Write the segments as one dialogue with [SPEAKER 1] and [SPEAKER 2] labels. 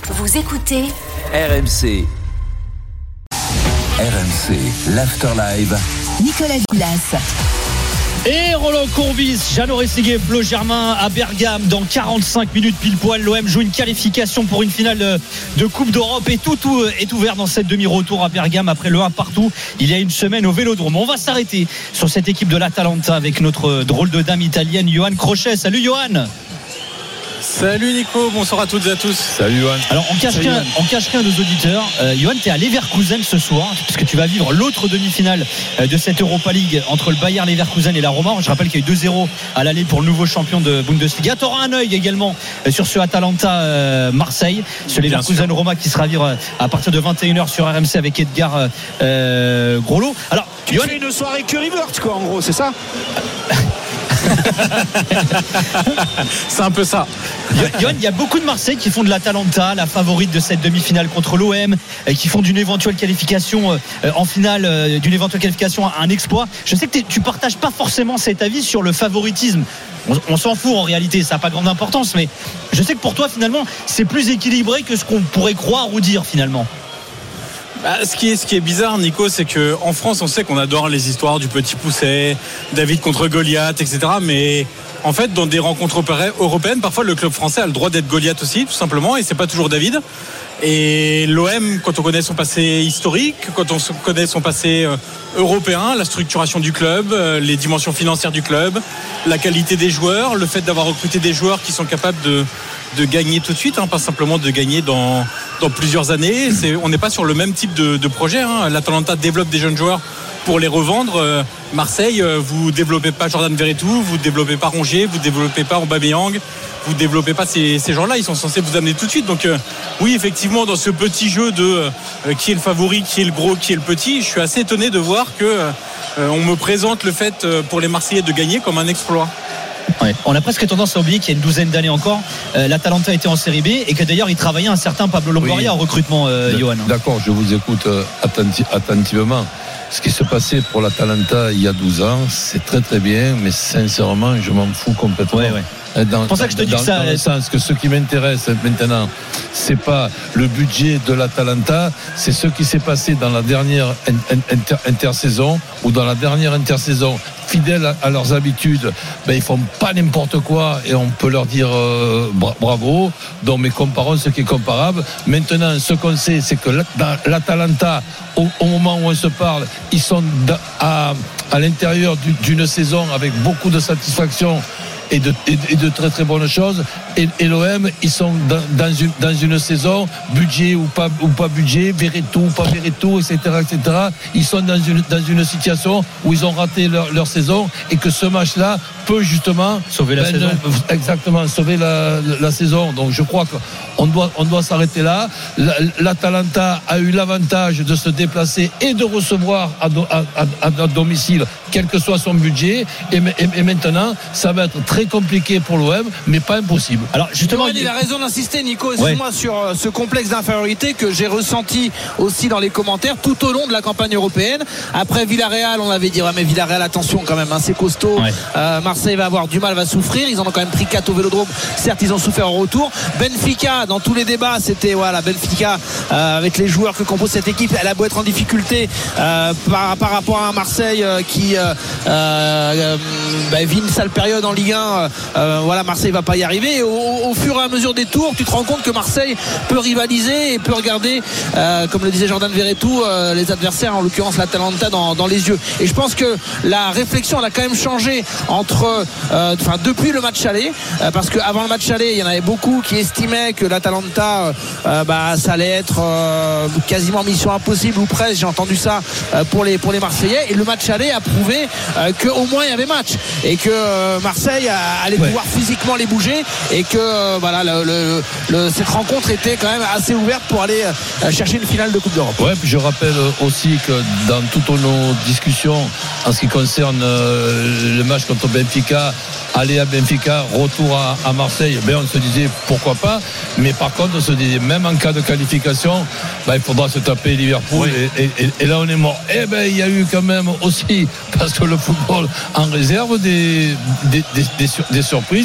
[SPEAKER 1] Vous écoutez
[SPEAKER 2] RMC. RMC, l'Afterlive.
[SPEAKER 1] Nicolas Villas.
[SPEAKER 3] Et Roland Courbis, Jeannot Rességuier, Flo Germain à Bergame. Dans 45 minutes pile poil, l'OM joue une qualification pour une finale de Coupe d'Europe. Et tout est ouvert dans cette demi-retour à Bergame après le 1 partout il y a une semaine au Vélodrome. On va s'arrêter sur cette équipe de l'Atalanta avec notre drôle de dame italienne, Johan Crochet. Salut Johan.
[SPEAKER 4] Salut Nico, bonsoir à toutes et à tous.
[SPEAKER 5] Salut Johan.
[SPEAKER 3] Alors on cache qu'un de nos auditeurs. Johan, tu es à Leverkusen ce soir parce que tu vas vivre l'autre demi-finale de cette Europa League entre le Bayer Leverkusen et la Roma. Je rappelle qu'il y a eu 2-0 à l'aller pour le nouveau champion de Bundesliga. Tu auras un œil également sur ce Atalanta Marseille, ce Leverkusen Roma qui sera vivre à partir de 21h sur RMC avec Edgar Groslo. Alors
[SPEAKER 6] tu fais une soirée Currywurst quoi en gros, c'est ça?
[SPEAKER 4] C'est un peu ça.
[SPEAKER 3] Johan, il y a beaucoup de Marseille qui font de l'Atalanta la favorite de cette demi-finale contre l'OM, qui font d'une éventuelle qualification en finale, d'une éventuelle qualification à un exploit. Je sais que tu partages pas forcément cet avis sur le favoritisme. On s'en fout en réalité, ça n'a pas grande importance, mais je sais que pour toi finalement c'est plus équilibré que ce qu'on pourrait croire ou dire finalement.
[SPEAKER 4] Ce qui est bizarre, Nico, c'est qu'en France, on sait qu'on adore les histoires du petit pousset, David contre Goliath, etc. Mais en fait, dans des rencontres européennes, parfois le club français a le droit d'être Goliath aussi, tout simplement, et c'est pas toujours David. Et l'OM, quand on connaît son passé historique, quand on connaît son passé européen, la structuration du club, les dimensions financières du club, la qualité des joueurs, le fait d'avoir recruté des joueurs qui sont capables de gagner tout de suite, pas simplement de gagner dans plusieurs années. On n'est pas sur le même type de projet. L'Atalanta développe des jeunes joueurs pour les revendre. Marseille, vous développez pas Jordan Verretou, vous développez pas Rongier, vous développez pas Aubameyang, vous développez pas ces gens-là. Ils sont censés vous amener tout de suite. Donc oui, effectivement, dans ce petit jeu de qui est le favori, qui est le gros, qui est le petit, je suis assez étonné de voir que on me présente le fait pour les Marseillais de gagner comme un exploit.
[SPEAKER 3] Ouais. On a presque tendance à oublier qu'il y a une douzaine d'années encore, l'Atalanta était en Série B et que d'ailleurs il travaillait un certain Pablo Longoria en recrutement, Johan.
[SPEAKER 5] D'accord, je vous écoute attentivement. Ce qui se passait pour l'Atalanta il y a 12 ans, c'est très très bien, mais sincèrement, je m'en fous complètement.
[SPEAKER 3] Ouais. C'est pour ça que je te dis que ça.
[SPEAKER 5] Dans le sens que ce qui m'intéresse maintenant, c'est pas le budget de l'Atalanta, c'est ce qui s'est passé dans la dernière intersaison ou dans la dernière intersaison. Fidèles à leurs habitudes, ils font pas n'importe quoi et on peut leur dire bravo. Donc, mais comparons ce qui est comparable. Maintenant, ce qu'on sait, c'est que l'Atalanta, au moment où on se parle, ils sont à l'intérieur d'une saison avec beaucoup de satisfaction et de très très bonnes choses, et l'OM ils sont dans une saison budget ou pas budget, Verretou ou pas Verretou, etc. Ils sont dans une situation où ils ont raté leur saison et que ce match là peut justement
[SPEAKER 3] sauver la saison.
[SPEAKER 5] Exactement, sauver la saison. Donc je crois qu'on doit s'arrêter là. L'Atalanta a eu l'avantage de se déplacer et de recevoir à domicile quel que soit son budget, et maintenant ça va être très compliqué pour l'OM, mais pas impossible.
[SPEAKER 6] Alors justement, il a raison d'insister, Nico, excuse-moi, sur ce complexe d'infériorité que j'ai ressenti aussi dans les commentaires tout au long de la campagne européenne. Après Villarreal, on avait dit mais Villarreal, attention quand même, c'est costaud. Marseille va avoir du mal, va souffrir. Ils en ont quand même pris 4 au Vélodrome. Certes, ils ont souffert en retour. Benfica, dans tous les débats, c'était Benfica avec les joueurs que compose cette équipe. Elle a beau être en difficulté par rapport à un Marseille qui vit une sale période en Ligue 1. Marseille va pas y arriver. Et au fur et à mesure des tours, tu te rends compte que Marseille peut rivaliser et peut regarder, comme le disait Jordan Verretou, les adversaires, en l'occurrence l'Atalanta, dans les yeux. Et je pense que la réflexion elle a quand même changé depuis le match aller, parce qu'avant le match aller, il y en avait beaucoup qui estimaient que l'Atalanta ça allait être quasiment mission impossible ou presque. J'ai entendu ça pour les Marseillais, et le match aller a prouvé qu'au moins il y avait match et que Marseille allait pouvoir physiquement les bouger, et que cette rencontre était quand même assez ouverte pour aller chercher une finale de Coupe d'Europe.
[SPEAKER 5] Ouais, puis je rappelle aussi que dans toutes nos discussions en ce qui concerne le match contre Benfica, aller à Benfica, retour à Marseille, on se disait pourquoi pas, mais par contre on se disait même en cas de qualification, il faudra se taper Liverpool, et là on est mort. Il y a eu quand même aussi, parce que le football en réserve, des surprises.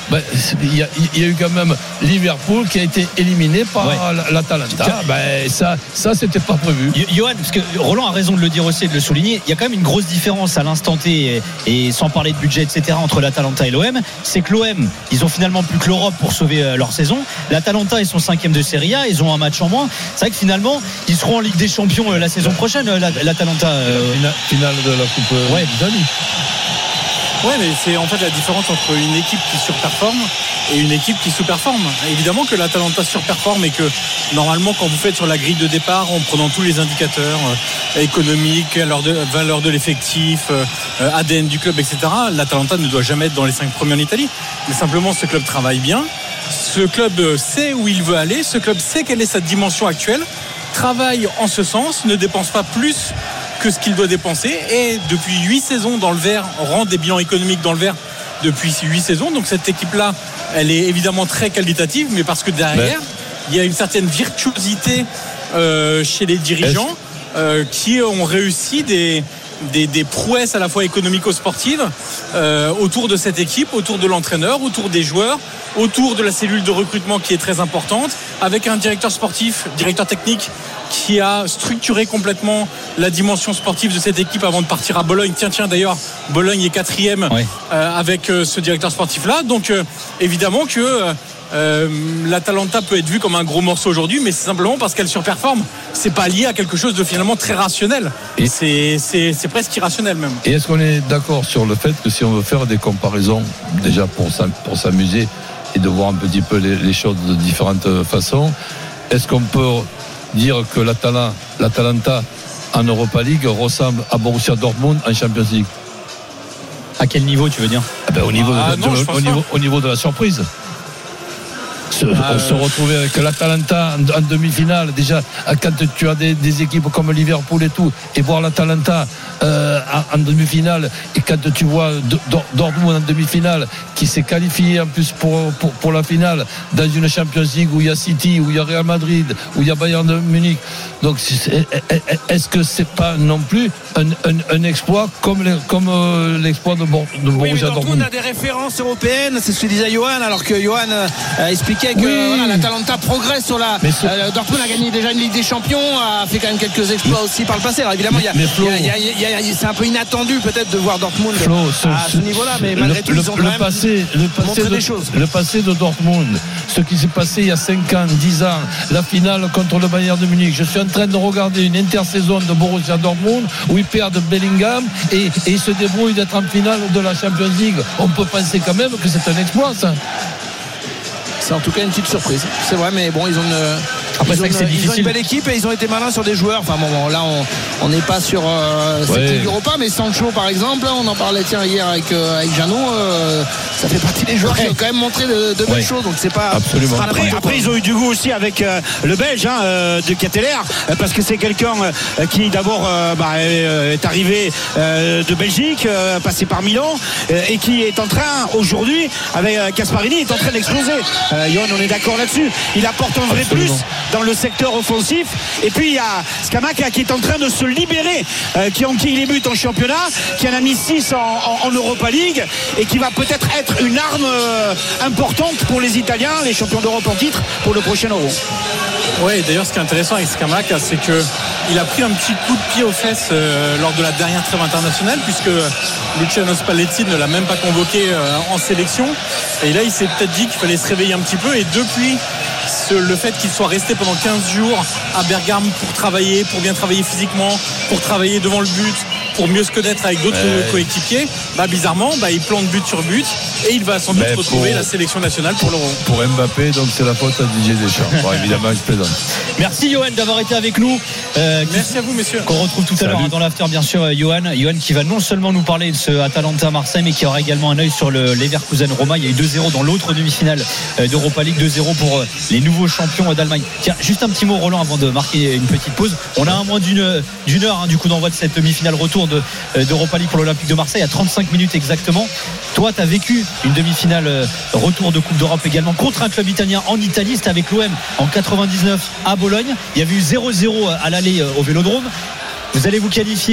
[SPEAKER 5] il y a eu quand même Liverpool qui a été éliminé par l'Atalanta. Ça c'était pas prévu.
[SPEAKER 3] Johan, parce que Roland a raison de le dire aussi et de le souligner, il y a quand même une grosse différence à l'instant T et sans parler de budget, etc., entre l'Atalanta et l'OM. C'est que l'OM, ils ont finalement plus que l'Europe pour sauver leur saison. L'Atalanta, ils sont 5e de Serie A, ils ont un match en moins. C'est vrai que finalement, ils seront en Ligue des Champions la saison prochaine, l'Atalanta.
[SPEAKER 5] Finale de la Coupe d'Italie.
[SPEAKER 4] Ouais, mais c'est en fait la différence entre une équipe qui surperforme et une équipe qui sous-performe. Évidemment que l'Atalanta surperforme et que normalement, quand vous faites sur la grille de départ, en prenant tous les indicateurs économiques, valeur de l'effectif, ADN du club, etc., l'Atalanta ne doit jamais être dans les 5 premiers en Italie. Mais simplement, ce club travaille bien. Ce club sait où il veut aller. Ce club sait quelle est sa dimension actuelle. Travaille en ce sens, ne dépense pas plus que ce qu'il doit dépenser, et depuis 8 saisons dans le vert, rend des bilans économiques dans le vert depuis 8 saisons. Donc cette équipe-là, elle est évidemment très qualitative, mais parce que derrière, il y a une certaine virtuosité chez les dirigeants qui ont réussi des prouesses à la fois économico-sportives autour de cette équipe, autour de l'entraîneur, autour des joueurs, autour de la cellule de recrutement qui est très importante, avec un directeur sportif, directeur technique qui a structuré complètement la dimension sportive de cette équipe avant de partir à Bologne. Tiens, d'ailleurs, Bologne est 4e avec ce directeur sportif-là. Donc évidemment que l'Atalanta peut être vue comme un gros morceau aujourd'hui, mais c'est simplement parce qu'elle surperforme. C'est pas lié à quelque chose de finalement très rationnel. Et c'est presque irrationnel même.
[SPEAKER 5] Et est-ce qu'on est d'accord sur le fait que si on veut faire des comparaisons, déjà pour s'amuser et de voir un petit peu les choses de différentes façons, est-ce qu'on peut dire que l'Atalanta en Europa League ressemble à Borussia Dortmund en Champions League?
[SPEAKER 3] À quel niveau tu veux dire?
[SPEAKER 5] Au niveau de la surprise. Se retrouver avec l'Atalanta en demi-finale, déjà quand tu as des équipes comme Liverpool et tout, et voir l'Atalanta en demi-finale, et quand tu vois Dortmund en demi-finale qui s'est qualifié en plus pour la finale dans une Champions League où il y a City, où il y a Real Madrid, où il y a Bayern de Munich, donc est-ce que c'est pas non plus un exploit comme l'exploit de Borussia Dortmund?
[SPEAKER 6] Dortmund a des références européennes, c'est ce que disait Johan, alors que Johan expliquait que l'Atalanta progresse sur la. Dortmund a gagné déjà une Ligue des Champions, a fait quand même quelques exploits aussi par le passé. Alors évidemment, c'est un peu inattendu peut-être de voir Dortmund à ce niveau-là, mais malgré tout, ils ont quand même montré des choses.
[SPEAKER 5] Le passé de Dortmund, ce qui s'est passé il y a 5 ans, 10 ans, la finale contre le Bayern de Munich. Je suis en train de regarder une intersaison de Borussia Dortmund où ils perdent Bellingham et ils se débrouillent d'être en finale de la Champions League. On peut penser quand même que c'est un exploit, ça.
[SPEAKER 6] C'est en tout cas une petite surprise, c'est vrai, mais bon, ils ont une belle équipe et ils ont été malins sur des joueurs. Enfin bon, là on n'est pas sur cette Ligue Europa, mais Sancho par exemple, on en parlait hier avec Jeannot, ça fait partie des joueurs qui ont quand même montré de belles choses, donc c'est pas
[SPEAKER 5] absolument.
[SPEAKER 7] Après ils ont eu du goût aussi avec le Belge de Ketteler, parce que c'est quelqu'un qui d'abord est arrivé de Belgique, passé par Milan, et qui est en train aujourd'hui avec Gasparini est en train d'exploser. Johan, on est d'accord là-dessus. Il apporte un vrai plus dans le secteur offensif. Et puis il y a Scamacca qui est en train de se libérer, qui enquille les buts en championnat, qui en a mis 6 en Europa League et qui va peut-être être une arme importante pour les Italiens, les champions d'Europe en titre, pour le prochain Euro.
[SPEAKER 4] Oui, d'ailleurs, ce qui est intéressant avec Scamacca, c'est qu'il a pris un petit coup de pied aux fesses lors de la dernière trêve internationale, puisque Luciano Spalletti ne l'a même pas convoqué en sélection. Et là, il s'est peut-être dit qu'il fallait se réveiller un petit peu. Et depuis le fait qu'il soit resté pendant 15 jours à Bergame pour travailler, pour bien travailler physiquement, pour travailler devant le but, pour mieux se connaître avec d'autres coéquipiers, bizarrement, il plante but sur but et il va sans doute retrouver la sélection nationale pour l'Euro.
[SPEAKER 5] Pour Mbappé, donc c'est la faute à Didier Deschamps. Bon, évidemment, je plaisante.
[SPEAKER 3] Merci Johan d'avoir été avec nous.
[SPEAKER 4] Merci à vous, messieurs.
[SPEAKER 3] Qu'on retrouve tout à l'heure dans l'after, bien sûr, Johan qui va non seulement nous parler de ce Atalanta Marseille, mais qui aura également un œil sur le Leverkusen Roma. Il y a eu 2-0 dans l'autre demi-finale d'Europa League, 2-0 pour les nouveaux champions d'Allemagne. Tiens, juste un petit mot, Roland, avant de marquer une petite pause. On a un moins d'une heure du coup d'envoi de cette demi-finale retour d'Europa League pour l'Olympique de Marseille, à 35 minutes exactement. Toi, tu as vécu une demi-finale retour de Coupe d'Europe également contre un club italien en Italie. C'était avec l'OM en 99 à Bologne. Il y avait eu 0-0 à l'aller au Vélodrome. Vous allez vous qualifier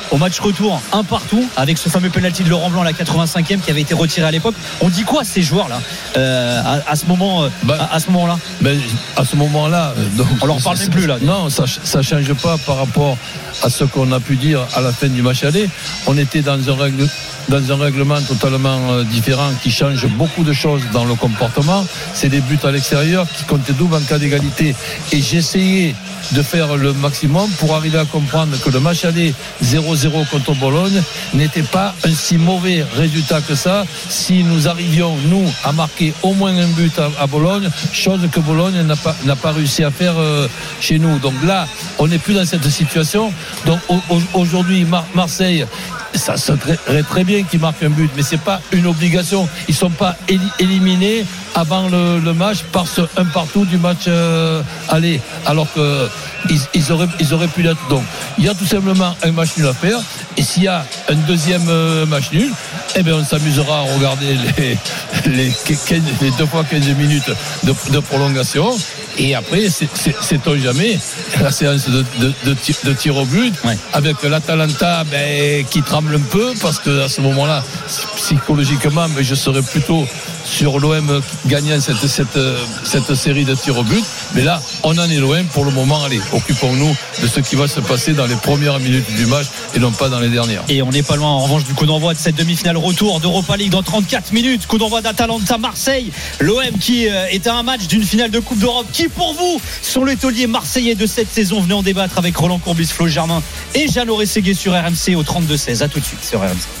[SPEAKER 3] au match retour, un partout, avec ce fameux penalty de Laurent Blanc à la 85e qui avait été retiré à l'époque. On dit quoi ces joueurs-là à ce moment-là?
[SPEAKER 5] À ce moment-là, donc,
[SPEAKER 3] on leur parle même plus là.
[SPEAKER 5] Non, ça change pas par rapport à ce qu'on a pu dire à la fin du match aller. On était dans un règlement totalement différent qui change beaucoup de choses dans le comportement. C'est des buts à l'extérieur qui comptaient double en cas d'égalité. Et j'essayais de faire le maximum pour arriver à comprendre que le match aller 0-0 contre Bologne n'était pas un si mauvais résultat que ça si nous arrivions, nous, à marquer au moins un but à Bologne, chose que Bologne n'a pas réussi à faire chez nous. Donc là, on n'est plus dans cette situation. Donc aujourd'hui, Marseille, ça serait très bien qu'ils marquent un but, mais c'est pas une obligation. Ils sont pas éliminés avant le match par ce un partout du match aller, alors que ils auraient pu l'être. Donc il y a tout simplement un match nul à faire, et s'il y a un deuxième match nul, eh bien on s'amusera à regarder les 2 fois 15 minutes de prolongation. Et après, sait-on jamais, la séance de tir au but, avec l'Atalanta qui tremble un peu, parce qu'à ce moment-là, psychologiquement, je serais plutôt sur l'OM gagnant cette série de tirs au but. Mais là, on en est loin pour le moment. Allez, occupons-nous de ce qui va se passer dans les premières minutes du match et non pas dans les dernières.
[SPEAKER 3] Et on n'est pas loin en revanche du coup d'envoi de cette demi-finale retour d'Europa League dans 34 minutes. Coup d'envoi d'Atalanta-Marseille. L'OM qui est à un match d'une finale de Coupe d'Europe. Qui pour vous sont les tauliers marseillais de cette saison? Venez en débattre avec Roland Courbis, Flo Germain et Jeannot Rességuier sur RMC au 32-16. A tout de suite sur RMC.